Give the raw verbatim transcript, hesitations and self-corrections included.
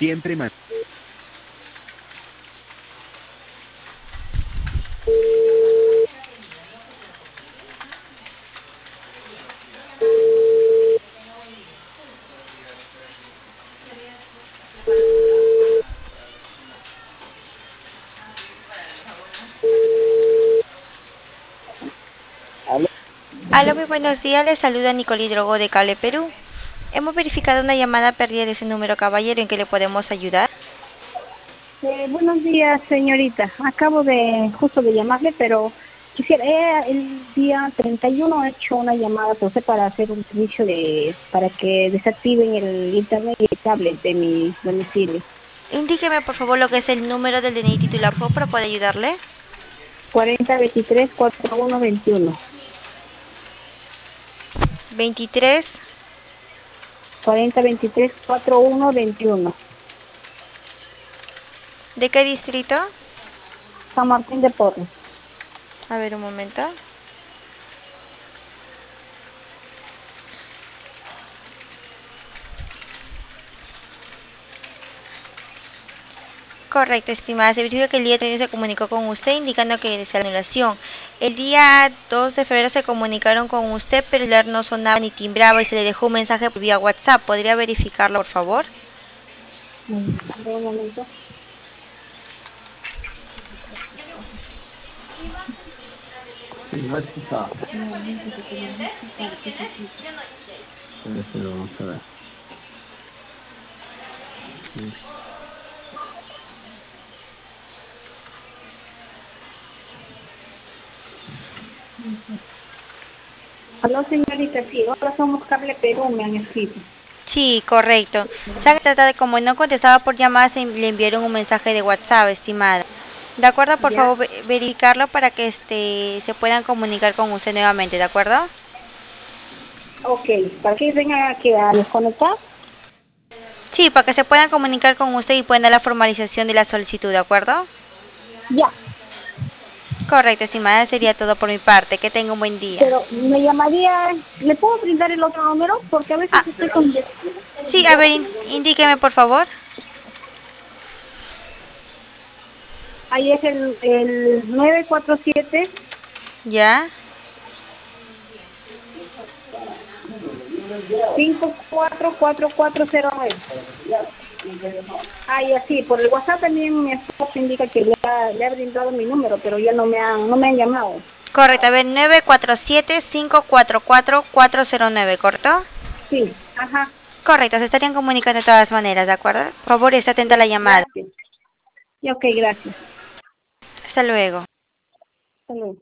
Siempre más. ¿Aló? Hola, muy buenos días. Les saluda Nicole Hidrogo de Cable Perú. Hemos verificado una llamada perdida de ese número, caballero. ¿En qué le podemos ayudar? Eh, buenos días, señorita. Acabo de justo de llamarle, pero quisiera, eh, el día treinta y uno he hecho una llamada por usted para hacer un servicio de, para que desactiven el internet y el cable de mi domicilio. Indíqueme, por favor, lo que es el número del D N I titular, por favor, para poder ayudarle. cuarenta veintitrés cuarenta y uno veintiuno. veintitrés. cuarenta veintitrés cuarenta y uno veintiuno. ¿De qué distrito? San Martín de Porres. A ver, un momento. Correcto, estimada. Se verifica que el día treinta se comunicó con usted indicando que desea la anulación. El día dos de febrero se comunicaron con usted, pero el celular no sonaba ni timbraba y se le dejó un mensaje por vía WhatsApp. ¿Podría verificarlo, por favor? Mm, a ver, un momento. No escuchaba. Pero vamos a ver. Aló, señorita, sí, ahora somos Cable Perú, me han escrito. Sí, correcto. Se trata de como no contestaba por llamadas, se le enviaron un mensaje de WhatsApp, estimada. De acuerdo, por ¿Ya? favor, ve- verificarlo para que este se puedan comunicar con usted nuevamente, ¿de acuerdo? Ok, para que vengan aquí a desconectar. Sí, para que se puedan comunicar con usted y puedan dar la formalización de la solicitud, ¿de acuerdo? Ya, Correcto, estimada, sería todo por mi parte. Que tenga un buen día. pero me llamaría, ¿le puedo brindar el otro número? Porque a veces Ah, estoy con... sí, a ver, in- indíqueme, por favor. Ahí es el, el nueve cuatro siete, Ya. cinco cuatro cuatro cuatro cero nueve. Ah, y así, por el WhatsApp también mi esposo indica que ya le ha brindado mi número, pero ya no me han, no me han llamado. Correcto, a ver, nueve cuatro siete, cinco cuatro cuatro, cuatro cero nueve, ¿correcto? Sí, ajá, Correcto, se estarían comunicando de todas maneras, ¿de acuerdo? Por favor, esté atenta a ya, la llamada. gracias. Y ok, gracias. Hasta luego. Hasta luego.